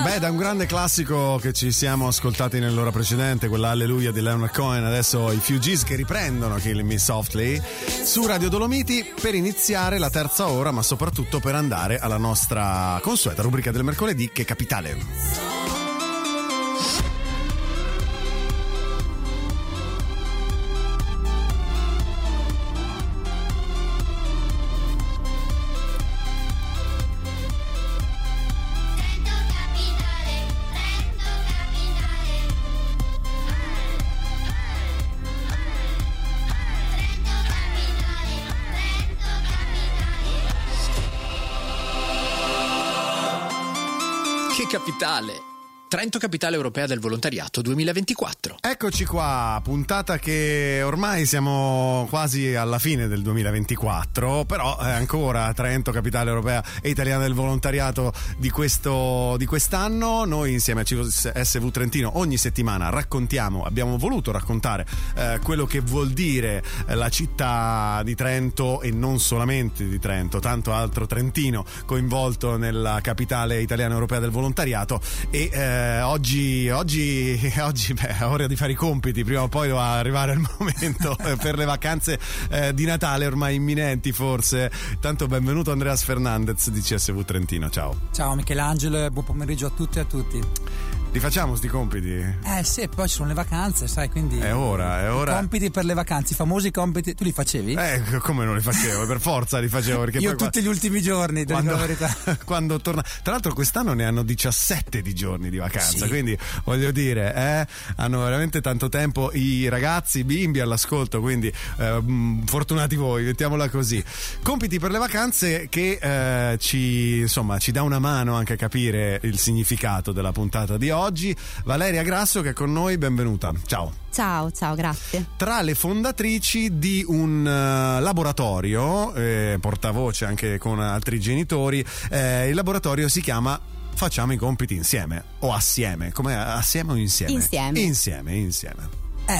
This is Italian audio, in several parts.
Beh, da un grande classico che ci siamo ascoltati nell'ora precedente, quella Alleluia di Leonard Cohen, adesso i Fugees che riprendono Killing Me Softly su Radio Dolomiti per iniziare la terza ora, ma soprattutto per andare alla nostra consueta rubrica del mercoledì, che è Capitale. Capitale. Trento Capitale Europea del Volontariato 2024. Eccoci qua, puntata che ormai siamo quasi alla fine del 2024, però ancora Trento Capitale Europea e Italiana del Volontariato di quest'anno. Noi insieme a CSV Trentino ogni settimana abbiamo voluto raccontare quello che vuol dire la città di Trento e non solamente di Trento, tanto altro trentino coinvolto nella Capitale Italiana Europea del Volontariato. E oggi è ora di fare i compiti, prima o poi doveva arrivare il momento per le vacanze di Natale ormai imminenti forse. Tanto benvenuto Andreas Fernandez di CSV Trentino, ciao Michelangelo e buon pomeriggio a tutti e a tutti. Li facciamo sti compiti? Sì, poi ci sono le vacanze, sai, quindi è ora. Compiti per le vacanze, i famosi compiti. Tu li facevi? Come non li facevo? Per forza li facevo, perché io poi tutti gli ultimi giorni, quando, la verità. Quando torna, tra l'altro quest'anno ne hanno 17 di giorni di vacanza, sì. Quindi voglio dire, hanno veramente tanto tempo i ragazzi, i bimbi all'ascolto, quindi fortunati voi, mettiamola così. Compiti per le vacanze che ci dà una mano anche a capire il significato della puntata di oggi. Valeria Grasso che è con noi, benvenuta. Ciao, grazie. Tra le fondatrici di un laboratorio, portavoce anche con altri genitori, il laboratorio si chiama Facciamo i compiti insieme o assieme, come assieme o insieme? Insieme.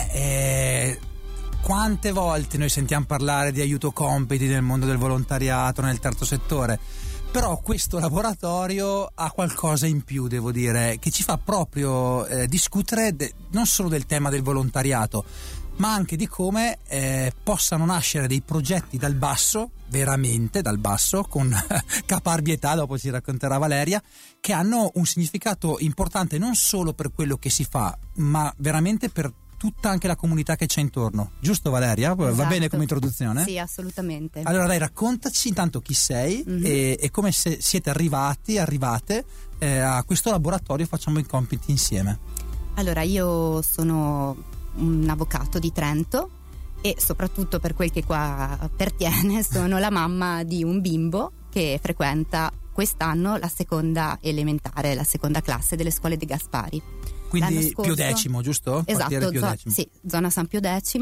Quante volte noi sentiamo parlare di aiuto compiti nel mondo del volontariato, nel terzo settore? Però questo laboratorio ha qualcosa in più, devo dire, che ci fa proprio discutere non solo del tema del volontariato, ma anche di come possano nascere dei progetti dal basso, veramente dal basso, con caparbietà, dopo ci racconterà Valeria, che hanno un significato importante non solo per quello che si fa, ma veramente per tutta anche la comunità che c'è intorno. Giusto Valeria? Esatto. Va bene come introduzione? Sì, assolutamente. Allora dai, raccontaci intanto chi sei e come siete arrivate a questo laboratorio Facciamo i compiti insieme. Allora, io sono un avvocato di Trento e soprattutto per quel che qua pertiene sono la mamma di un bimbo che frequenta quest'anno la seconda elementare, la seconda classe delle scuole De Gaspari. Quindi Pio X, giusto? Esatto, sì, zona San Pio X,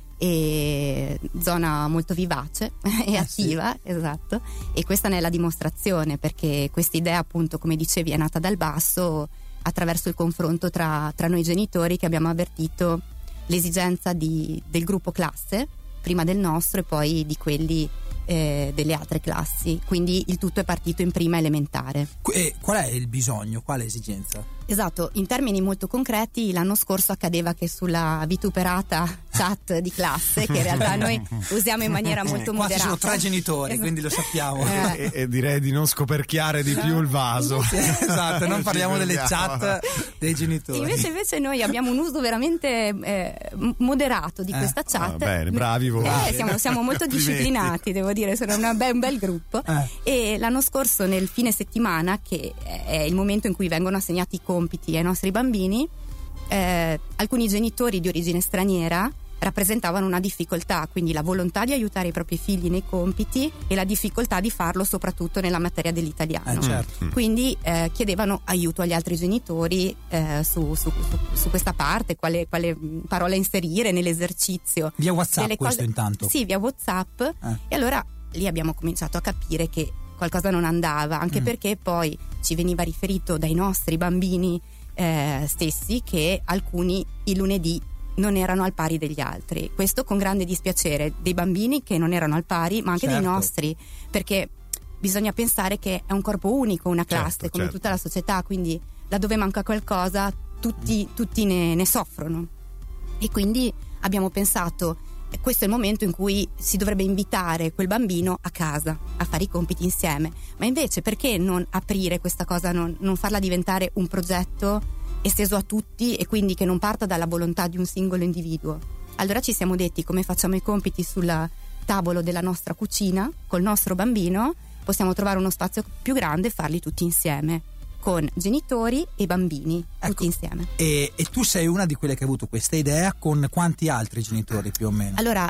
e zona molto vivace e attiva, sì. Esatto. E questa ne è la dimostrazione, perché questa idea, appunto, come dicevi, è nata dal basso attraverso il confronto tra noi genitori, che abbiamo avvertito l'esigenza del gruppo classe prima del nostro e poi di quelli delle altre classi, quindi il tutto è partito in prima elementare. E qual è il bisogno, qual è l'esigenza? Esatto, in termini molto concreti l'anno scorso accadeva che sulla vituperata chat di classe, che in realtà noi usiamo in maniera molto moderata. Qua ci sono 3 genitori, esatto. Quindi lo sappiamo. E direi di non scoperchiare di più il vaso. Sì, esatto, non parliamo delle chat dei genitori. Invece noi abbiamo un uso veramente moderato di questa chat. Bene, bravi voi. Siamo molto disciplinati, devo dire, sono un bel gruppo. E l'anno scorso, nel fine settimana, che è il momento in cui vengono assegnati i compiti ai nostri bambini, alcuni genitori di origine straniera rappresentavano una difficoltà, quindi la volontà di aiutare i propri figli nei compiti e la difficoltà di farlo soprattutto nella materia dell'italiano. Certo. Quindi chiedevano aiuto agli altri genitori su questa parte, quale parola inserire nell'esercizio. Via WhatsApp questo intanto? Sì, via WhatsApp. E allora lì abbiamo cominciato a capire che qualcosa non andava, anche perché poi ci veniva riferito dai nostri bambini stessi che alcuni il lunedì non erano al pari degli altri. Questo con grande dispiacere dei bambini che non erano al pari, ma anche dei nostri, perché bisogna pensare che è un corpo unico, una classe, come tutta la società, quindi laddove manca qualcosa tutti ne soffrono, e quindi abbiamo pensato questo è il momento in cui si dovrebbe invitare quel bambino a casa a fare i compiti insieme, ma invece perché non aprire questa cosa, non farla diventare un progetto esteso a tutti e quindi che non parta dalla volontà di un singolo individuo. Allora ci siamo detti: come facciamo i compiti sul tavolo della nostra cucina col nostro bambino, possiamo trovare uno spazio più grande e farli tutti insieme, con genitori e bambini, tutti insieme. E tu sei una di quelle che ha avuto questa idea, con quanti altri genitori più o meno? Allora,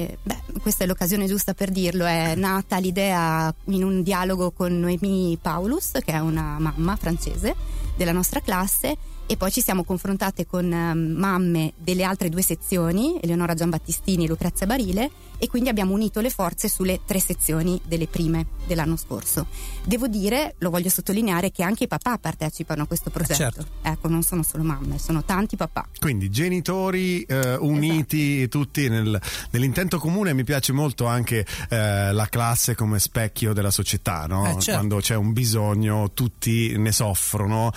questa è l'occasione giusta per dirlo, è nata l'idea in un dialogo con Noémie Paulus, che è una mamma francese della nostra classe, e poi ci siamo confrontate con mamme delle altre 2 sezioni, Eleonora Giambattistini e Lucrezia Barile, e quindi abbiamo unito le forze sulle 3 sezioni delle prime dell'anno scorso. Devo dire, lo voglio sottolineare, che anche i papà partecipano a questo progetto. Certo. Ecco, non sono solo mamme, sono tanti papà. Quindi genitori uniti, esatto, tutti nell'intento comune. Mi piace molto anche la classe come specchio della società, no? Certo. Quando c'è un bisogno tutti ne soffrono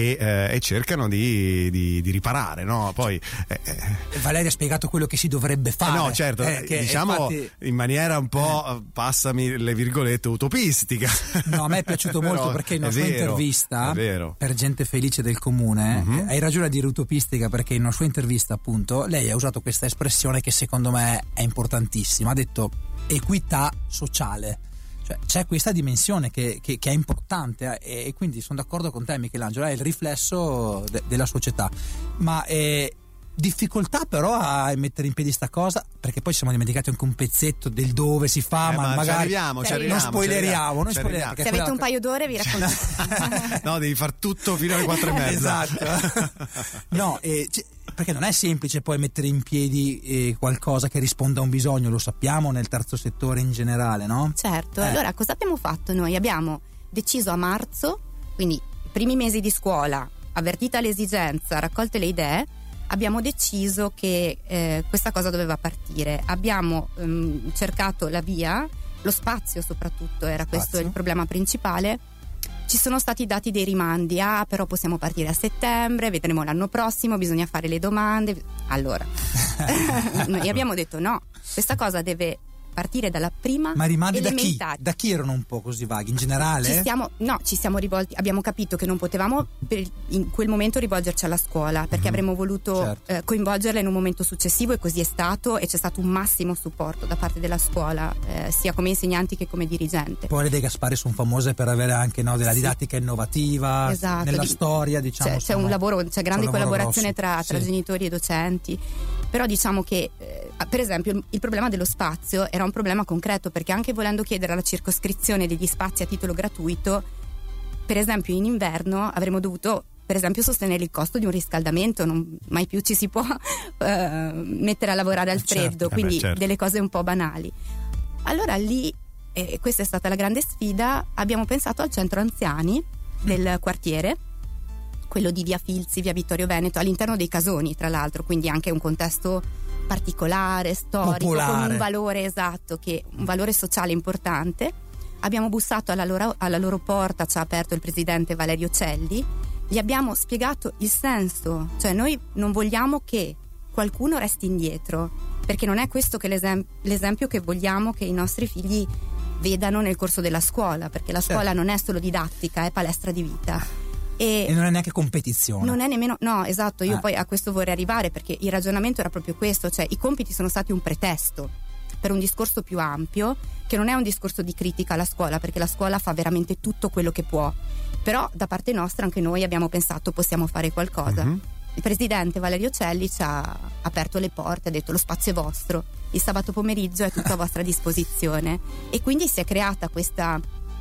e cercano di riparare, no? Poi Valeria ha spiegato quello che si dovrebbe fare. No, certo, diciamo infatti, in maniera un po', passami le virgolette, utopistica. No, a me è piaciuto molto perché in una sua intervista per Gente Felice del Comune, hai ragione a dire utopistica, perché in una sua intervista appunto lei ha usato questa espressione che secondo me è importantissima, ha detto equità sociale. Cioè, c'è questa dimensione che è importante, e quindi sono d'accordo con te, Michelangelo, è il riflesso della società. Ma difficoltà però a mettere in piedi sta cosa, perché poi ci siamo dimenticati anche un pezzetto del dove si fa, ma magari ci arriviamo, non spoileriamo. Se avete un paio d'ore vi racconto. No, devi far tutto fino alle 4:30. Esatto. No, perché non è semplice poi mettere in piedi qualcosa che risponda a un bisogno, lo sappiamo nel terzo settore in generale, no? Certo. Allora cosa abbiamo fatto noi? Abbiamo deciso a marzo, quindi i primi mesi di scuola, avvertita l'esigenza, raccolte le idee, abbiamo deciso che questa cosa doveva partire. Abbiamo cercato la via, lo spazio soprattutto, era questo il problema principale. Ci sono stati dati dei rimandi, però possiamo partire a settembre, vedremo l'anno prossimo, bisogna fare le domande. Allora noi abbiamo detto no, questa cosa deve partire dalla prima ma rimandi elementare. Da chi erano un po' così vaghi in generale? Ci siamo rivolti, abbiamo capito che non potevamo in quel momento rivolgerci alla scuola, perché avremmo voluto coinvolgerla in un momento successivo, e così è stato, e c'è stato un massimo supporto da parte della scuola, sia come insegnanti che come dirigente. Poi le De Gaspari sono famose per avere anche della didattica innovativa, esatto, nella storia, diciamo. C'è un lavoro, c'è grande collaborazione tra genitori e docenti. Però diciamo che per esempio il problema dello spazio era un problema concreto, perché anche volendo chiedere la circoscrizione degli spazi a titolo gratuito, per esempio in inverno avremmo dovuto per esempio sostenere il costo di un riscaldamento, mai più ci si può mettere a lavorare al freddo, quindi delle cose un po' banali. Allora lì, questa è stata la grande sfida, abbiamo pensato al centro anziani del quartiere, quello di via Filzi, via Vittorio Veneto, all'interno dei casoni tra l'altro, quindi anche un contesto particolare, storico, popolare, con un valore un valore sociale importante. Abbiamo bussato alla loro porta, ci ha aperto il presidente Valerio Celli, gli abbiamo spiegato il senso, cioè noi non vogliamo che qualcuno resti indietro, perché non è questo che l'esempio che vogliamo che i nostri figli vedano nel corso della scuola, perché la scuola non è solo didattica, è palestra di vita. E non è neanche competizione. Non è nemmeno, no, esatto, io poi a questo vorrei arrivare, perché il ragionamento era proprio questo, cioè i compiti sono stati un pretesto per un discorso più ampio, che non è un discorso di critica alla scuola, perché la scuola fa veramente tutto quello che può, però da parte nostra anche noi abbiamo pensato possiamo fare qualcosa. Il presidente Valerio Celli ci ha aperto le porte, ha detto lo spazio è vostro, il sabato pomeriggio è tutto a vostra disposizione, e quindi si è creata questa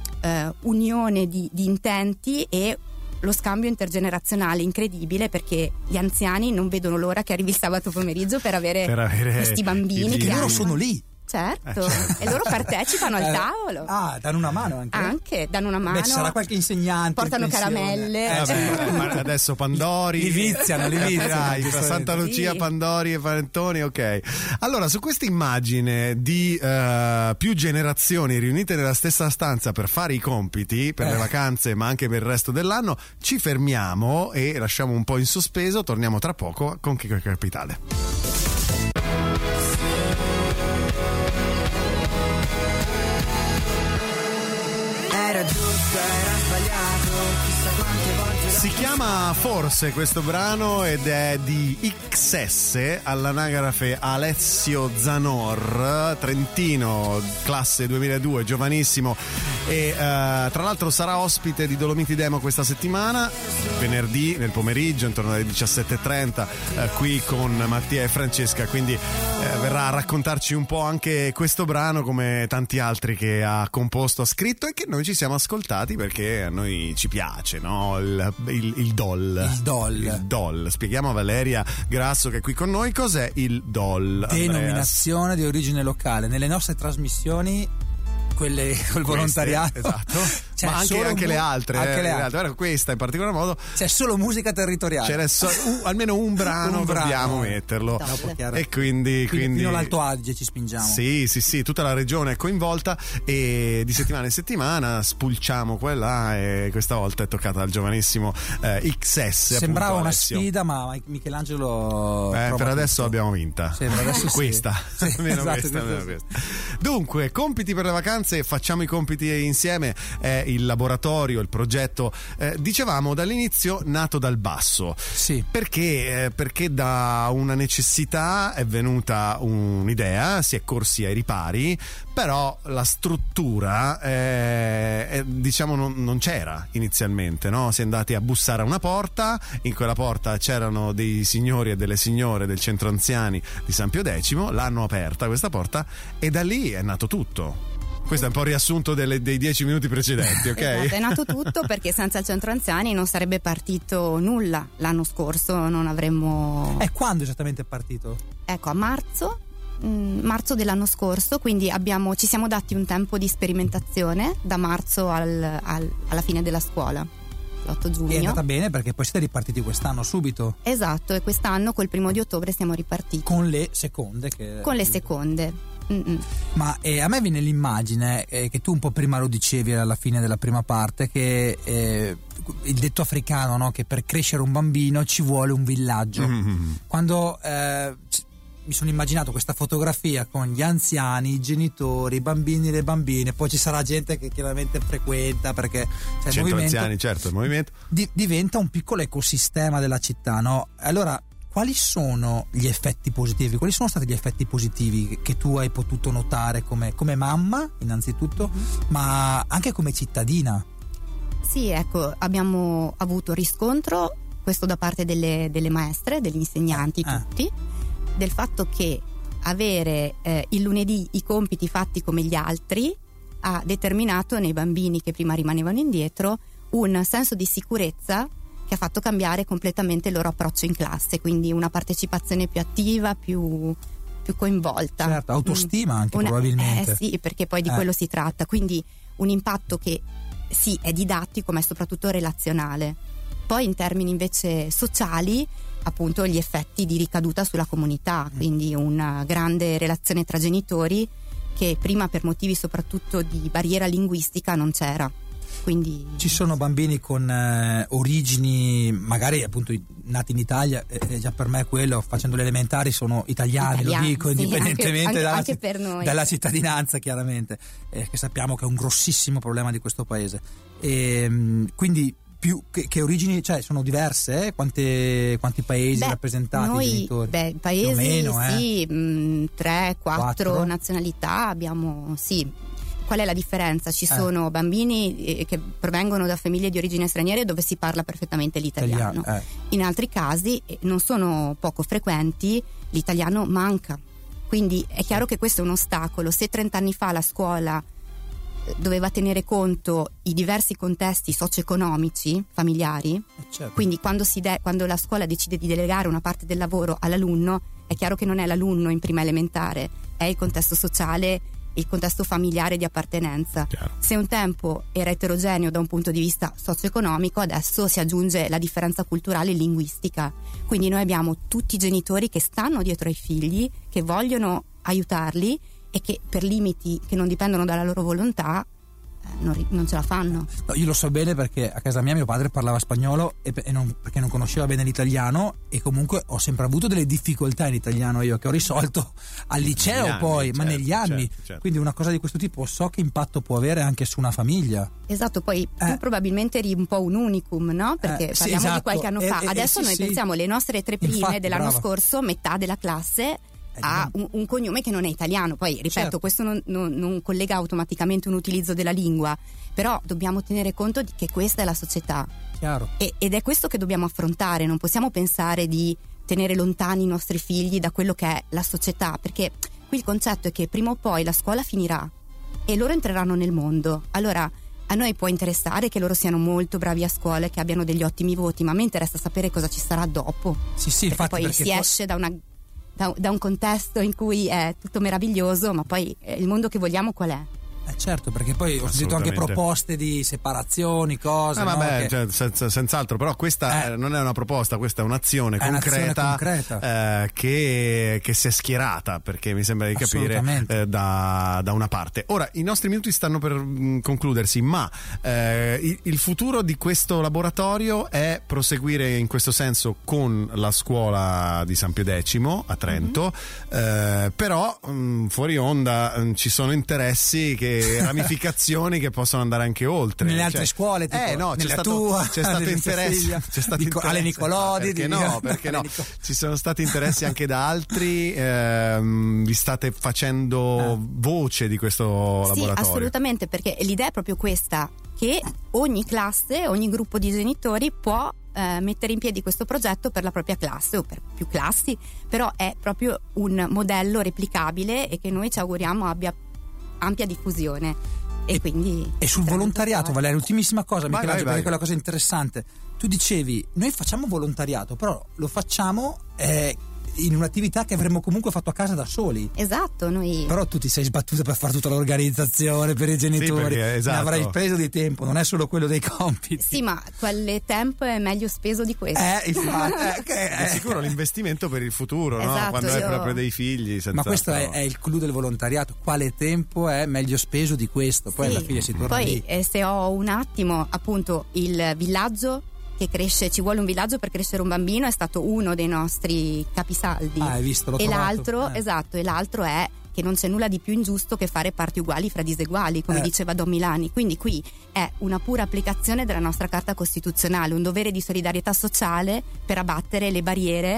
unione di intenti e lo scambio intergenerazionale incredibile, perché gli anziani non vedono l'ora che arrivi il sabato pomeriggio per avere questi bambini che loro sono lì. certo. E loro partecipano al tavolo. Ah, danno una mano anche? Anche, danno una mano. Beh, sarà qualche insegnante. Portano caramelle. Adesso Pandori. Li viziano. Santa Lucia, sì. Pandori e Panettoni, ok. Allora, su questa immagine di più generazioni riunite nella stessa stanza per fare i compiti per le vacanze, ma anche per il resto dell'anno, ci fermiamo e lasciamo un po' in sospeso. Torniamo tra poco con Che Capitale. Era giusto, era sbagliato, chissà quante volte. Si chiama Forse questo brano ed è di XS, all'anagrafe Alessio Zanor, trentino, classe 2002, giovanissimo, e tra l'altro sarà ospite di Dolomiti Demo questa settimana, venerdì nel pomeriggio intorno alle 17:30 qui con Mattia e Francesca, quindi verrà a raccontarci un po' anche questo brano come tanti altri che ha composto, ha scritto e che noi ci siamo ascoltati perché a noi ci piace, no? Il DOL. Il DOL. Spieghiamo a Valeria Grasso che è qui con noi cos'è il DOL. Denominazione di origine locale. Nelle nostre trasmissioni, quelle col volontariato, esatto. C'è ma anche le altre, Guarda, questa in particolar modo c'è solo musica territoriale, c'è almeno un brano dobbiamo metterlo, e quindi fino all'Alto Adige ci spingiamo. Sì, tutta la regione è coinvolta e di settimana in settimana spulciamo quella, e questa volta è toccata al giovanissimo XS. Sembrava appunto, una Alessio. sfida, ma Michelangelo per adesso abbiamo vinta. Sì, per adesso questa. Sì, Almeno esatto, questa. Dunque, compiti per le vacanze, facciamo i compiti insieme, è il laboratorio, il progetto, dicevamo dall'inizio nato dal basso. Sì. Perché da una necessità è venuta un'idea, si è corsi ai ripari, però la struttura diciamo non c'era inizialmente, no? Si è andati a bussare a una porta, in quella porta c'erano dei signori e delle signore del centro anziani di San Pio X, l'hanno aperta questa porta e da lì è nato tutto. Questo è un po' il riassunto dei 10 minuti precedenti, ok? Esatto, è nato tutto perché senza il centro anziani non sarebbe partito nulla. L'anno scorso non avremmo... Quando esattamente è partito? Ecco, a marzo dell'anno scorso, quindi ci siamo dati un tempo di sperimentazione da marzo alla fine della scuola, l'8 giugno. E è andata bene perché poi siete ripartiti quest'anno subito. Esatto, e quest'anno col 1 ottobre siamo ripartiti. Con le seconde. Con le seconde. Ma a me viene l'immagine che tu un po' prima lo dicevi alla fine della prima parte, che il detto africano, no? Che per crescere un bambino ci vuole un villaggio. Quando mi sono immaginato questa fotografia con gli anziani, i genitori, i bambini, le bambine, poi ci sarà gente che chiaramente frequenta perché il movimento, anziani, certo, il movimento diventa un piccolo ecosistema della città, no? Allora, quali sono gli effetti positivi? Quali sono stati gli effetti positivi che tu hai potuto notare come mamma, innanzitutto, ma anche come cittadina? Sì, ecco, abbiamo avuto riscontro, questo da parte delle maestre, degli insegnanti, tutti, del fatto che avere il lunedì i compiti fatti come gli altri ha determinato nei bambini che prima rimanevano indietro un senso di sicurezza che ha fatto cambiare completamente il loro approccio in classe, quindi una partecipazione più attiva, più coinvolta. Certo, autostima anche probabilmente. Sì, perché poi di quello si tratta, quindi un impatto che sì è didattico ma è soprattutto relazionale. Poi in termini invece sociali, appunto gli effetti di ricaduta sulla comunità, quindi una grande relazione tra genitori che prima per motivi soprattutto di barriera linguistica non c'era. Quindi ci sono bambini con origini magari appunto nati in Italia, già per me quello, facendo le elementari sono italiani, lo dico, sì, indipendentemente anche per noi, dalla cittadinanza chiaramente, che sappiamo che è un grossissimo problema di questo paese, quindi più che origini, cioè sono diverse, quanti paesi rappresentati, noi, genitori? Paesi meno, sì, 3-4 nazionalità abbiamo, sì. Qual è la differenza? Ci sono bambini che provengono da famiglie di origine straniere dove si parla perfettamente l'italiano. In altri casi, non sono poco frequenti, l'italiano manca. Quindi è chiaro che questo è un ostacolo. Se 30 anni fa la scuola doveva tenere conto i diversi contesti socio-economici familiari, certo. quindi quando la scuola decide di delegare una parte del lavoro all'alunno, è chiaro che non è l'alunno in prima elementare, è il contesto sociale, il contesto familiare di appartenenza. Chiaro. Se un tempo era eterogeneo da un punto di vista socio-economico, adesso si aggiunge la differenza culturale e linguistica. Quindi noi abbiamo tutti i genitori che stanno dietro ai figli, che vogliono aiutarli e che per limiti che non dipendono dalla loro volontà non ce la fanno. No, io lo so bene perché a casa mia mio padre parlava spagnolo perché non conosceva bene l'italiano, e comunque ho sempre avuto delle difficoltà in italiano io, che ho risolto al liceo anni, poi, certo, ma negli anni. certo. Quindi una cosa di questo tipo so che impatto può avere anche su una famiglia. Esatto, poi tu probabilmente eri un po' un unicum, no? Perché sì, parliamo esatto. di qualche anno fa. Adesso sì, noi sì. pensiamo, le nostre tre prime Infatti, dell'anno brava. scorso, metà della classe ha un cognome che non è italiano. Poi ripeto, Certo. questo non collega automaticamente un utilizzo della lingua, però dobbiamo tenere conto di che questa è la società. Chiaro. Ed è questo che dobbiamo affrontare. Non possiamo pensare di tenere lontani i nostri figli da quello che è la società, perché qui il concetto è che prima o poi la scuola finirà e loro entreranno nel mondo. Allora a noi può interessare che loro siano molto bravi a scuola e che abbiano degli ottimi voti, ma a me interessa sapere cosa ci sarà dopo. Sì, Perché infatti, poi perché si esce da un contesto in cui è tutto meraviglioso, ma poi il mondo che vogliamo qual è? Certo, perché poi ho sentito anche Assolutamente. proposte di separazioni, cose. no? Vabbè, Che- senz'altro, però questa non è una proposta, questa è un'azione È un'azione concreta, che si è schierata, perché mi sembra di capire Assolutamente. da una parte. Ora i nostri minuti stanno per concludersi, ma il futuro di questo laboratorio è proseguire in questo senso con la scuola di San Pio X a Trento, però fuori onda ci sono interessi, ramificazioni che possono andare anche oltre. Nelle altre scuole, tipo, no, nella tua, c'è stato nella interesse, figlia, c'è stato interesse. Ale Nicolodi, Perché no? Ci sono stati interessi anche da altri. Vi state facendo voce di questo laboratorio? Sì, assolutamente, perché l'idea è proprio questa, che ogni classe, ogni gruppo di genitori può mettere in piedi questo progetto per la propria classe o per più classi, però è proprio un modello replicabile e che noi ci auguriamo abbia ampia diffusione. E quindi sul volontariato, Valeria, ultimissima cosa, Michelangelo, vai. perché quella cosa interessante. Tu dicevi, noi facciamo volontariato, però lo facciamo in un'attività che avremmo comunque fatto a casa da soli. Esatto, noi. Però tu ti sei sbattuta per fare tutta l'organizzazione per i genitori, perché, esatto. ne avrai speso di tempo, non è solo quello dei compiti. Sì, ma quel tempo è meglio speso di questo. Di sicuro l'investimento per il futuro, no? Esatto, Quando hai proprio dei figli. Ma questo è il clou del volontariato. Quale tempo è meglio speso di questo? Poi Sì. alla fine si torna Poi lì. se ho un attimo, appunto, il villaggio che cresce, ci vuole un villaggio per crescere un bambino, è stato uno dei nostri capisaldi. Hai visto, l'ho e trovato. l'altro, esatto, e l'altro è che non c'è nulla di più ingiusto che fare parti uguali fra diseguali, come diceva Don Milani. Quindi qui è una pura applicazione della nostra Carta Costituzionale, un dovere di solidarietà sociale per abbattere le barriere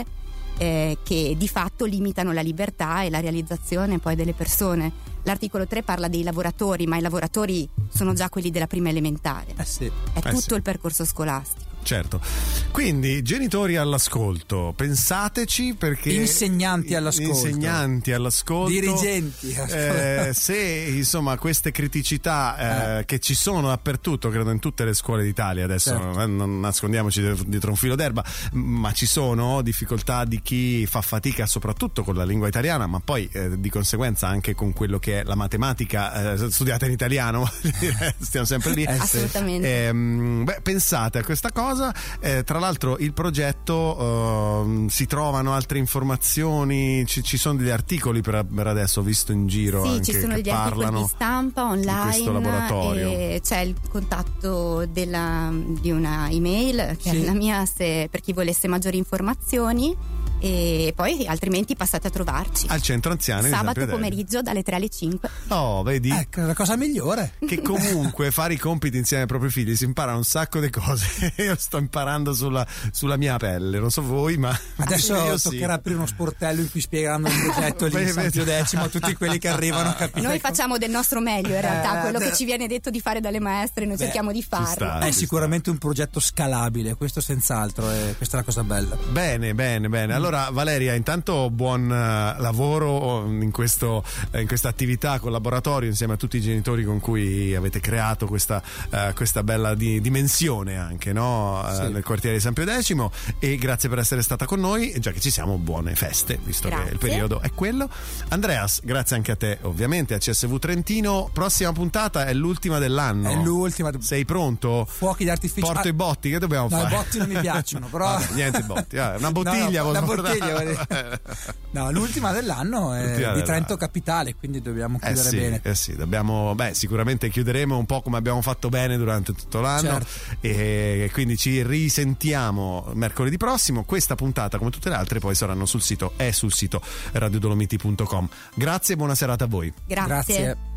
che di fatto limitano la libertà e la realizzazione poi delle persone. L'articolo 3 parla dei lavoratori, ma i lavoratori sono già quelli della prima elementare. Sì. È tutto sì. il percorso scolastico. Certo. Quindi genitori all'ascolto, pensateci, perché Insegnanti all'ascolto. Dirigenti. Se insomma queste criticità che ci sono dappertutto, credo in tutte le scuole d'Italia adesso, certo. Non nascondiamoci dietro un filo d'erba, ma ci sono difficoltà di chi fa fatica soprattutto con la lingua italiana, ma poi di conseguenza anche con quello che è la matematica studiata in italiano. Stiamo sempre lì. Assolutamente. Pensate a questa cosa. Tra l'altro il progetto, si trovano altre informazioni, ci sono degli articoli per adesso, ho visto in giro. Sì, anche ci sono che degli articoli parlano di stampa online, di questo laboratorio. e c'è il contatto di una email che è la mia, per chi volesse maggiori informazioni. E poi altrimenti passate a trovarci al centro anziani sabato pomeriggio dalle 3 alle 5. Oh, vedi? Ecco, la cosa migliore. Che comunque fare i compiti insieme ai propri figli si impara un sacco di cose. Io sto imparando sulla mia pelle, non so voi, ma adesso io toccherà sì. aprire uno sportello in cui spiegheranno il progetto lì in San Pio X a tutti quelli che arrivano a capire. Noi facciamo del nostro meglio in realtà, quello che ci viene detto di fare dalle maestre noi cerchiamo di farlo. È sicuramente un progetto scalabile, questo senz'altro, e questa è la cosa bella. Bene. Allora Allora Valeria, intanto buon lavoro in questa attività, col laboratorio, insieme a tutti i genitori con cui avete creato questa bella dimensione anche, no? Nel quartiere di San Pio X, e grazie per essere stata con noi, e già che ci siamo, buone feste, visto che il periodo è quello. Andreas, grazie anche a te ovviamente, a CSV Trentino. Prossima puntata è l'ultima dell'anno. È l'ultima. Sei pronto? Fuochi d'artificio. Porto i botti, che dobbiamo fare? No, i botti non mi piacciono, però vabbè, niente botti, una bottiglia. Una bottiglia. No, l'ultima dell'anno è di Trento Capitale, quindi dobbiamo chiudere bene. Sì, dobbiamo, sicuramente chiuderemo un po' come abbiamo fatto bene durante tutto l'anno, e quindi ci risentiamo mercoledì prossimo. Questa puntata, come tutte le altre, poi saranno sul sito radiodolomiti.com. Grazie e buona serata a voi. Grazie.